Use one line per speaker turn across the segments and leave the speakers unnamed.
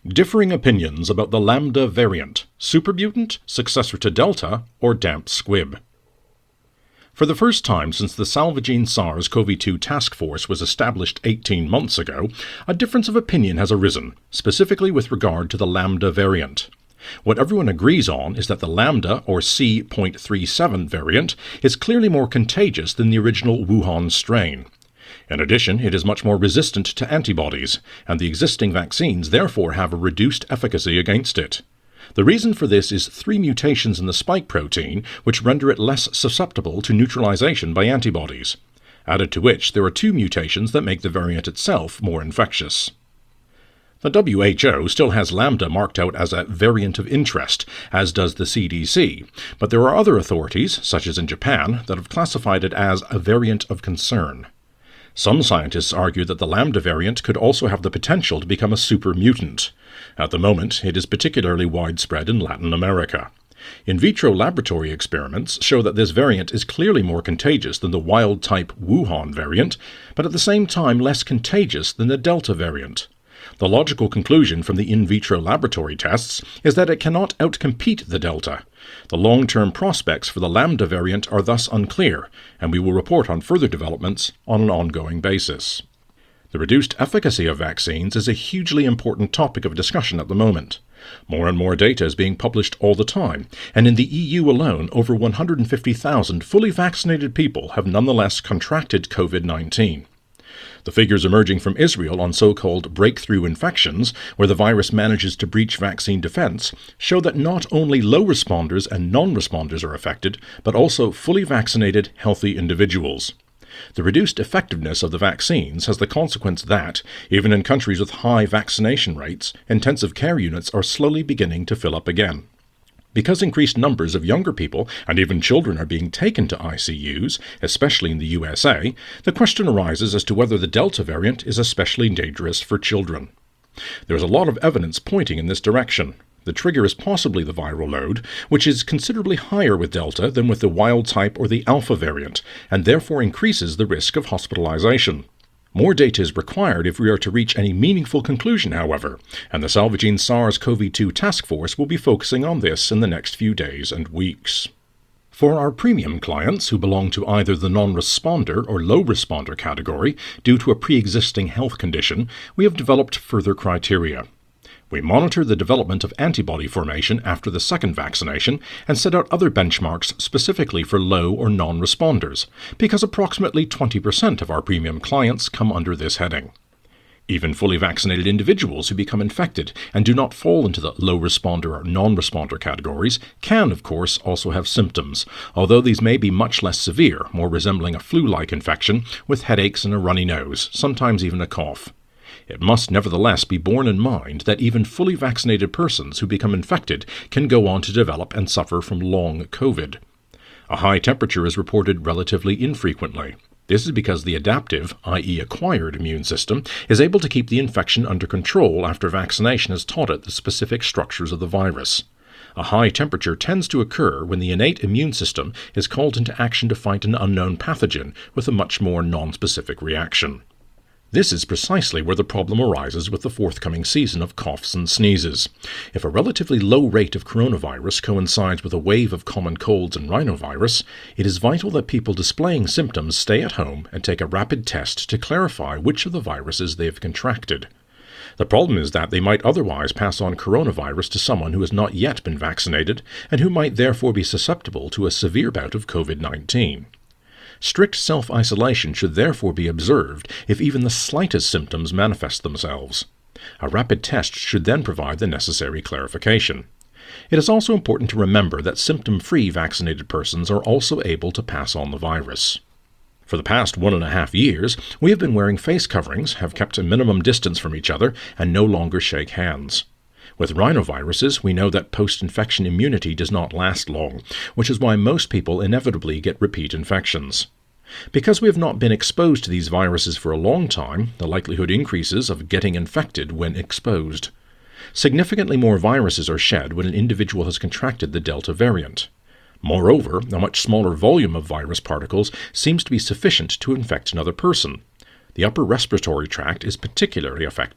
Differing opinions about the Lambda variant, supermutant, successor to Delta, or damp squib. For the first time since the Salvagene SARS-CoV-2 task force was established 18 months ago, a difference of opinion has arisen, specifically with regard to the Lambda variant. What everyone agrees on is that the Lambda, or C.37 variant, is clearly more contagious than the original Wuhan strain. In addition, it is much more resistant to antibodies, and the existing vaccines therefore have a reduced efficacy against it. The reason for this is 3 mutations in the spike protein, which render it less susceptible to neutralization by antibodies, added to which there are 2 mutations that make the variant itself more infectious. The WHO still has Lambda marked out as a variant of interest, as does the CDC, but there are other authorities, such as in Japan, that have classified it as a variant of concern. Some scientists argue that the Lambda variant could also have the potential to become a super mutant. At the moment, it is particularly widespread in Latin America. In vitro laboratory experiments show that this variant is clearly more contagious than the wild-type Wuhan variant, but at the same time less contagious than the Delta variant. The logical conclusion from the in vitro laboratory tests is that it cannot outcompete the Delta. The long-term prospects for the Lambda variant are thus unclear, and we will report on further developments on an ongoing basis. The reduced efficacy of vaccines is a hugely important topic of discussion at the moment. More and more data is being published all the time, and in the EU alone, over 150,000 fully vaccinated people have nonetheless contracted COVID-19. The figures emerging from Israel on so-called breakthrough infections, where the virus manages to breach vaccine defense, show that not only low responders and non-responders are affected, but also fully vaccinated, healthy individuals. The reduced effectiveness of the vaccines has the consequence that, even in countries with high vaccination rates, intensive care units are slowly beginning to fill up again. Because increased numbers of younger people and even children are being taken to ICUs, especially in the USA, the question arises as to whether the Delta variant is especially dangerous for children. There is a lot of evidence pointing in this direction. The trigger is possibly the viral load, which is considerably higher with Delta than with the wild type or the Alpha variant, and therefore increases the risk of hospitalization. More data is required if we are to reach any meaningful conclusion, however, and the Salvagene SARS-CoV-2 task force will be focusing on this in the next few days and weeks. For our premium clients who belong to either the non-responder or low-responder category due to a pre-existing health condition, we have developed further criteria. We monitor the development of antibody formation after the second vaccination and set out other benchmarks specifically for low or non-responders, because approximately 20% of our premium clients come under this heading. Even fully vaccinated individuals who become infected and do not fall into the low responder or non-responder categories can, of course, also have symptoms, although these may be much less severe, more resembling a flu-like infection with headaches and a runny nose, sometimes even a cough. It must nevertheless be borne in mind that even fully vaccinated persons who become infected can go on to develop and suffer from long COVID. A high temperature is reported relatively infrequently. This is because the adaptive, i.e. acquired immune system, is able to keep the infection under control after vaccination has taught it the specific structures of the virus. A high temperature tends to occur when the innate immune system is called into action to fight an unknown pathogen with a much more nonspecific reaction. This is precisely where the problem arises with the forthcoming season of coughs and sneezes. If a relatively low rate of coronavirus coincides with a wave of common colds and rhinovirus, it is vital that people displaying symptoms stay at home and take a rapid test to clarify which of the viruses they have contracted. The problem is that they might otherwise pass on coronavirus to someone who has not yet been vaccinated and who might therefore be susceptible to a severe bout of COVID-19. Strict self-isolation should therefore be observed if even the slightest symptoms manifest themselves. A rapid test should then provide the necessary clarification. It is also important to remember that symptom-free vaccinated persons are also able to pass on the virus. For the past 1.5 years, we have been wearing face coverings, have kept a minimum distance from each other, and no longer shake hands. With rhinoviruses, we know that post-infection immunity does not last long, which is why most people inevitably get repeat infections. Because we have not been exposed to these viruses for a long time, the likelihood increases of getting infected when exposed. Significantly more viruses are shed when an individual has contracted the Delta variant. Moreover, a much smaller volume of virus particles seems to be sufficient to infect another person. The upper respiratory tract is particularly affected.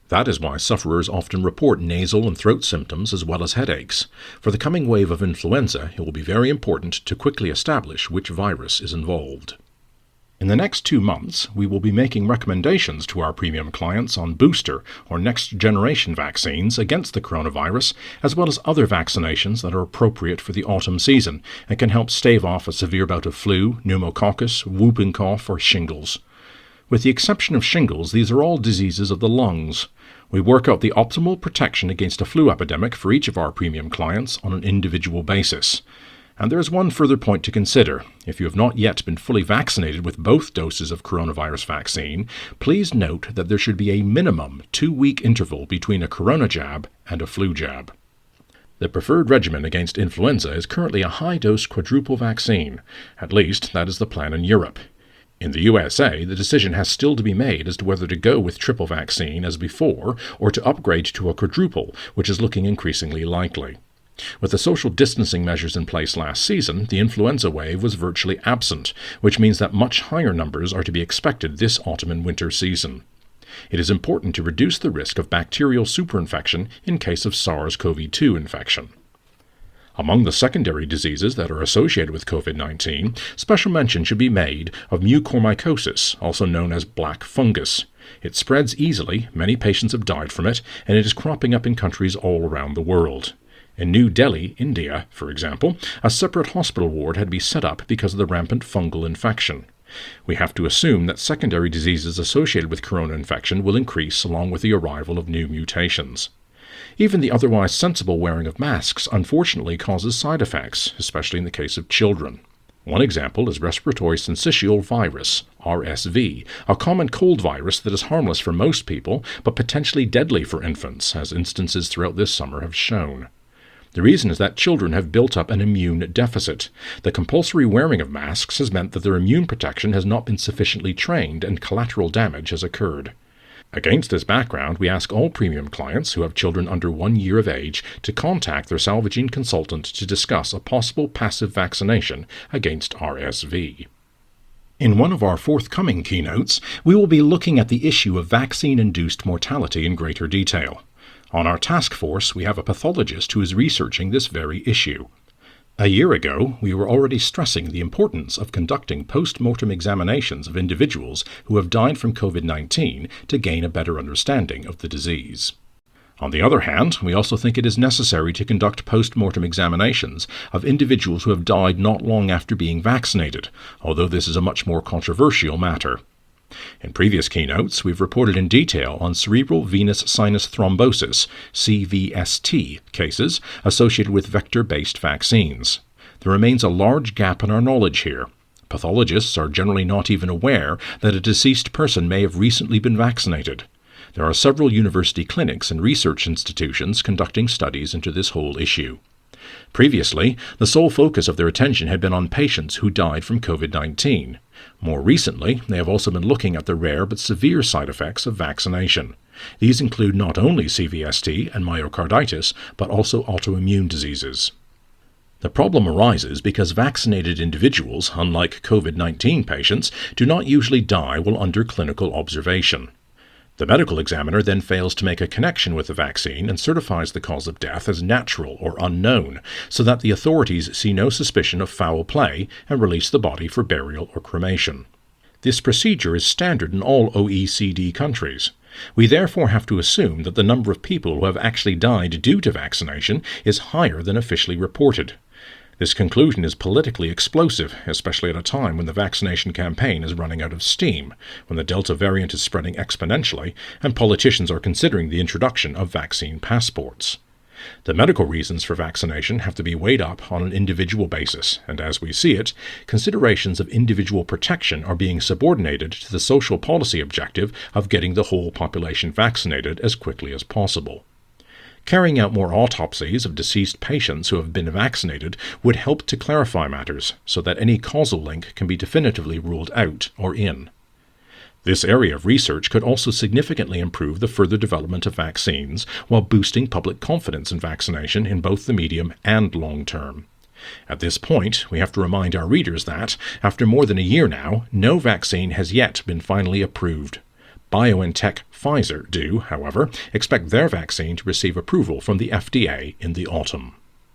That is why sufferers often report nasal and throat symptoms as well as headaches. For the coming wave of influenza, it will be very important to quickly establish which virus is involved. In the next 2 months, we will be making recommendations to our premium clients on booster or next-generation vaccines against the coronavirus, as well as other vaccinations that are appropriate for the autumn season and can help stave off a severe bout of flu, pneumococcus, whooping cough, or shingles. With the exception of shingles, these are all diseases of the lungs. We work out the optimal protection against a flu epidemic for each of our premium clients on an individual basis. And there is one further point to consider. If you have not yet been fully vaccinated with both doses of coronavirus vaccine, please note that there should be a minimum 2-week interval between a corona jab and a flu jab. The preferred regimen against influenza is currently a high-dose quadruple vaccine. At least, that is the plan in Europe. In the USA, the decision has still to be made as to whether to go with triple vaccine as before or to upgrade to a quadruple, which is looking increasingly likely. With the social distancing measures in place last season, the influenza wave was virtually absent, which means that much higher numbers are to be expected this autumn and winter season. It is important to reduce the risk of bacterial superinfection in case of SARS-CoV-2 infection. Among the secondary diseases that are associated with COVID-19, special mention should be made of mucormycosis, also known as black fungus. It spreads easily, many patients have died from it, and it is cropping up in countries all around the world. In New Delhi, India, for example, a separate hospital ward had to be set up because of the rampant fungal infection. We have to assume that secondary diseases associated with corona infection will increase along with the arrival of new mutations. Even the otherwise sensible wearing of masks unfortunately causes side effects, especially in the case of children. One example is respiratory syncytial virus, RSV, a common cold virus that is harmless for most people but potentially deadly for infants, as instances throughout this summer have shown. The reason is that children have built up an immune deficit. The compulsory wearing of masks has meant that their immune protection has not been sufficiently trained and collateral damage has occurred. Against this background, we ask all premium clients who have children under 1 year of age to contact their Salvagene consultant to discuss a possible passive vaccination against RSV. In one of our forthcoming keynotes, we will be looking at the issue of vaccine-induced mortality in greater detail. On our task force, we have a pathologist who is researching this very issue. A year ago, we were already stressing the importance of conducting post-mortem examinations of individuals who have died from COVID-19 to gain a better understanding of the disease. On the other hand, we also think it is necessary to conduct post-mortem examinations of individuals who have died not long after being vaccinated, although this is a much more controversial matter. In previous keynotes, we've reported in detail on cerebral venous sinus thrombosis, CVST, cases associated with vector-based vaccines. There remains a large gap in our knowledge here. Pathologists are generally not even aware that a deceased person may have recently been vaccinated. There are several university clinics and research institutions conducting studies into this whole issue. Previously, the sole focus of their attention had been on patients who died from COVID-19. More recently, they have also been looking at the rare but severe side effects of vaccination. These include not only CVST and myocarditis, but also autoimmune diseases. The problem arises because vaccinated individuals, unlike COVID-19 patients, do not usually die while under clinical observation. The medical examiner then fails to make a connection with the vaccine and certifies the cause of death as natural or unknown, so that the authorities see no suspicion of foul play and release the body for burial or cremation. This procedure is standard in all OECD countries. We therefore have to assume that the number of people who have actually died due to vaccination is higher than officially reported. This conclusion is politically explosive, especially at a time when the vaccination campaign is running out of steam, when the Delta variant is spreading exponentially, and politicians are considering the introduction of vaccine passports. The medical reasons for vaccination have to be weighed up on an individual basis, and as we see it, considerations of individual protection are being subordinated to the social policy objective of getting the whole population vaccinated as quickly as possible. Carrying out more autopsies of deceased patients who have been vaccinated would help to clarify matters so that any causal link can be definitively ruled out or in. This area of research could also significantly improve the further development of vaccines while boosting public confidence in vaccination in both the medium and long term. At this point, we have to remind our readers that, after more than a year now, no vaccine has yet been finally approved. BioNTech Pfizer do, however, expect their vaccine to receive approval from the FDA in the autumn.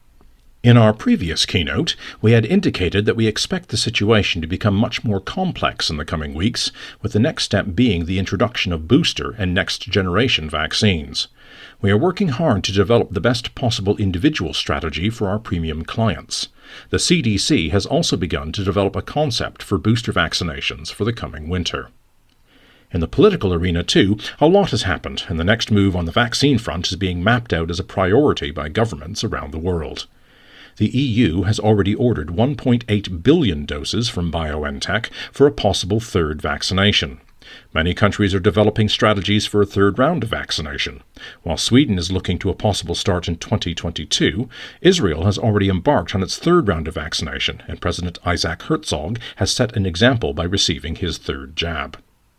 In our previous keynote, we had indicated that we expect the situation to become much more complex in the coming weeks, with the next step being the introduction of booster and next-generation vaccines. We are working hard to develop the best possible individual strategy for our premium clients. The CDC has also begun to develop a concept for booster vaccinations for the coming winter. In the political arena, too, a lot has happened, and the next move on the vaccine front is being mapped out as a priority by governments around the world. The EU has already ordered 1.8 billion doses from BioNTech for a possible third vaccination. Many countries are developing strategies for a third round of vaccination. While Sweden is looking to a possible start in 2022, Israel has already embarked on its third round of vaccination, and President Isaac Herzog has set an example by receiving his third jab.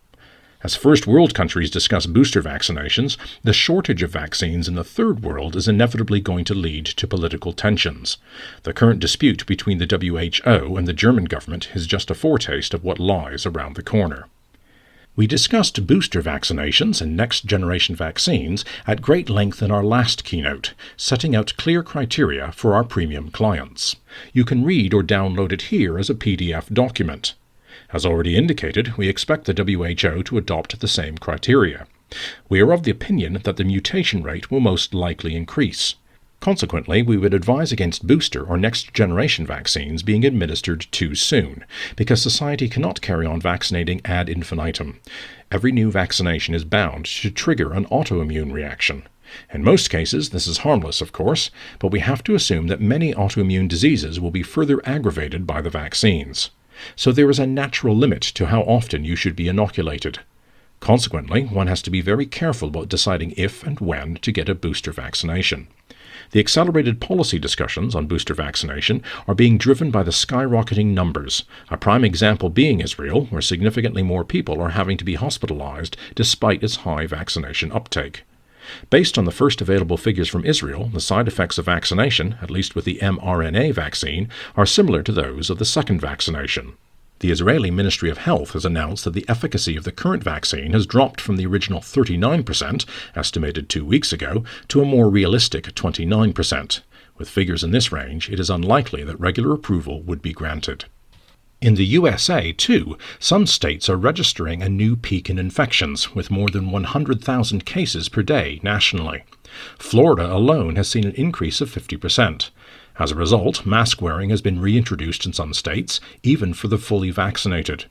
As first world countries discuss booster vaccinations, the shortage of vaccines in the third world is inevitably going to lead to political tensions. The current dispute between the WHO and the German government is just a foretaste of what lies around the corner. We discussed booster vaccinations and next-generation vaccines at great length in our last keynote, setting out clear criteria for our premium clients. You can read or download it here as a PDF document. As already indicated, we expect the WHO to adopt the same criteria. We are of the opinion that the mutation rate will most likely increase. Consequently, we would advise against booster or next-generation vaccines being administered too soon, because society cannot carry on vaccinating ad infinitum. Every new vaccination is bound to trigger an autoimmune reaction. In most cases, this is harmless, of course, but we have to assume that many autoimmune diseases will be further aggravated by the vaccines. So there is a natural limit to how often you should be inoculated. Consequently, one has to be very careful about deciding if and when to get a booster vaccination. The accelerated policy discussions on booster vaccination are being driven by the skyrocketing numbers, a prime example being Israel, where significantly more people are having to be hospitalized despite its high vaccination uptake. Based on the first available figures from Israel, the side effects of vaccination, at least with the mRNA vaccine, are similar to those of the second vaccination. The Israeli Ministry of Health has announced that the efficacy of the current vaccine has dropped from the original 39%, estimated 2 weeks ago, to a more realistic 29%. With figures in this range, it is unlikely that regular approval would be granted. In the USA, too, some states are registering a new peak in infections, with more than 100,000 cases per day nationally. Florida alone has seen an increase of 50%. As a result, mask wearing has been reintroduced in some states, even for the fully vaccinated.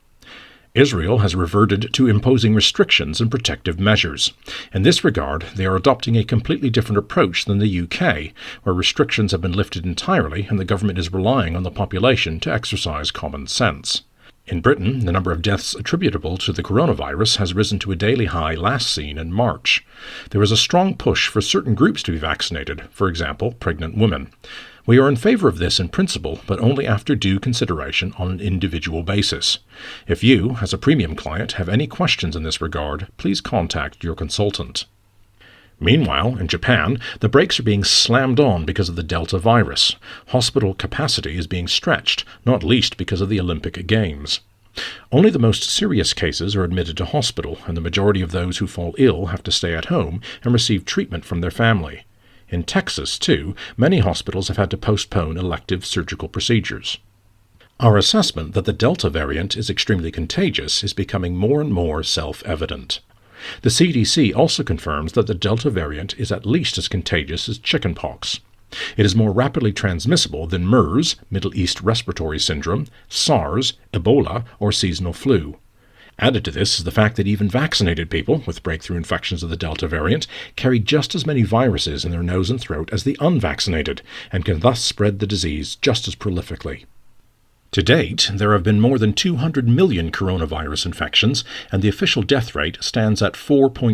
Israel has reverted to imposing restrictions and protective measures. In this regard, they are adopting a completely different approach than the UK, where restrictions have been lifted entirely and the government is relying on the population to exercise common sense. In Britain, the number of deaths attributable to the coronavirus has risen to a daily high last seen in March. There is a strong push for certain groups to be vaccinated, for example, pregnant women. We are in favor of this in principle, but only after due consideration on an individual basis. If you, as a premium client, have any questions in this regard, please contact your consultant. Meanwhile, in Japan, the brakes are being slammed on because of the Delta virus. Hospital capacity is being stretched, not least because of the Olympic Games. Only the most serious cases are admitted to hospital, and the majority of those who fall ill have to stay at home and receive treatment from their family. In Texas, too, many hospitals have had to postpone elective surgical procedures. Our assessment that the Delta variant is extremely contagious is becoming more and more self-evident. The CDC also confirms that the Delta variant is at least as contagious as chickenpox. It is more rapidly transmissible than MERS, Middle East Respiratory Syndrome, SARS, Ebola, or seasonal flu. Added to this is the fact that even vaccinated people with breakthrough infections of the Delta variant carry just as many viruses in their nose and throat as the unvaccinated, and can thus spread the disease just as prolifically. To date, there have been more than 200 million coronavirus infections, and the official death rate stands at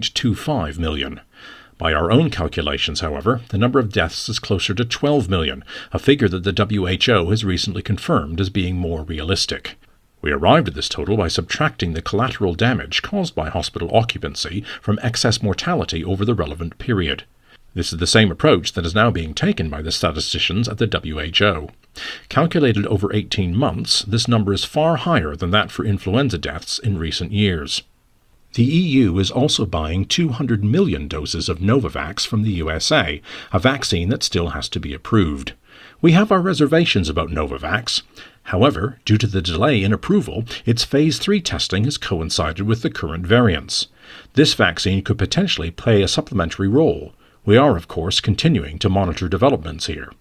4.25 million. By our own calculations, however, the number of deaths is closer to 12 million, a figure that the WHO has recently confirmed as being more realistic. We arrived at this total by subtracting the collateral damage caused by hospital occupancy from excess mortality over the relevant period. This is the same approach that is now being taken by the statisticians at the WHO. Calculated over 18 months, this number is far higher than that for influenza deaths in recent years. The EU is also buying 200 million doses of Novavax from the USA, a vaccine that still has to be approved. We have our reservations about Novavax. However, due to the delay in approval, its Phase 3 testing has coincided with the current variants. This vaccine could potentially play a supplementary role. We are, of course, continuing to monitor developments here.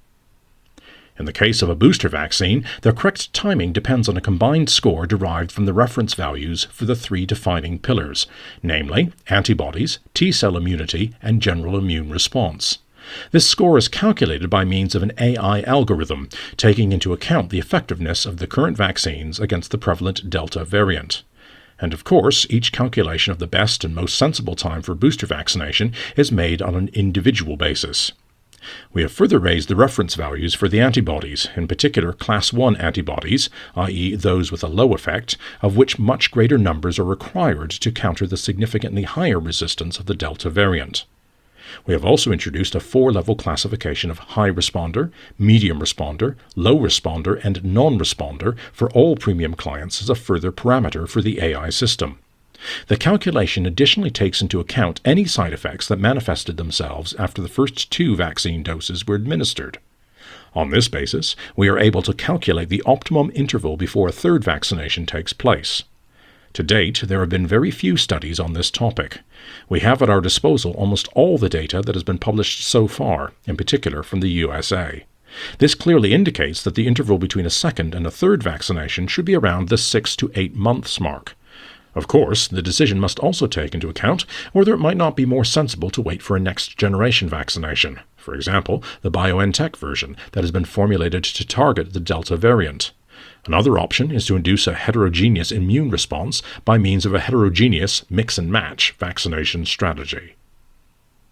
In the case of a booster vaccine, the correct timing depends on a combined score derived from the reference values for the three defining pillars, namely antibodies, T-cell immunity, and general immune response. This score is calculated by means of an AI algorithm, taking into account the effectiveness of the current vaccines against the prevalent Delta variant. And of course, each calculation of the best and most sensible time for booster vaccination is made on an individual basis. We have further raised the reference values for the antibodies, in particular Class 1 antibodies, i.e. those with a low effect, of which much greater numbers are required to counter the significantly higher resistance of the Delta variant. We have also introduced a 4-level classification of high responder, medium responder, low responder, and non-responder for all premium clients as a further parameter for the AI system. The calculation additionally takes into account any side effects that manifested themselves after the first 2 vaccine doses were administered. On this basis, we are able to calculate the optimum interval before a third vaccination takes place. To date, there have been very few studies on this topic. We have at our disposal almost all the data that has been published so far, in particular from the USA. This clearly indicates that the interval between a second and a third vaccination should be around the 6 to 8 months mark. Of course, the decision must also take into account whether it might not be more sensible to wait for a next-generation vaccination, for example, the BioNTech version that has been formulated to target the Delta variant. Another option is to induce a heterogeneous immune response by means of a heterogeneous mix-and-match vaccination strategy.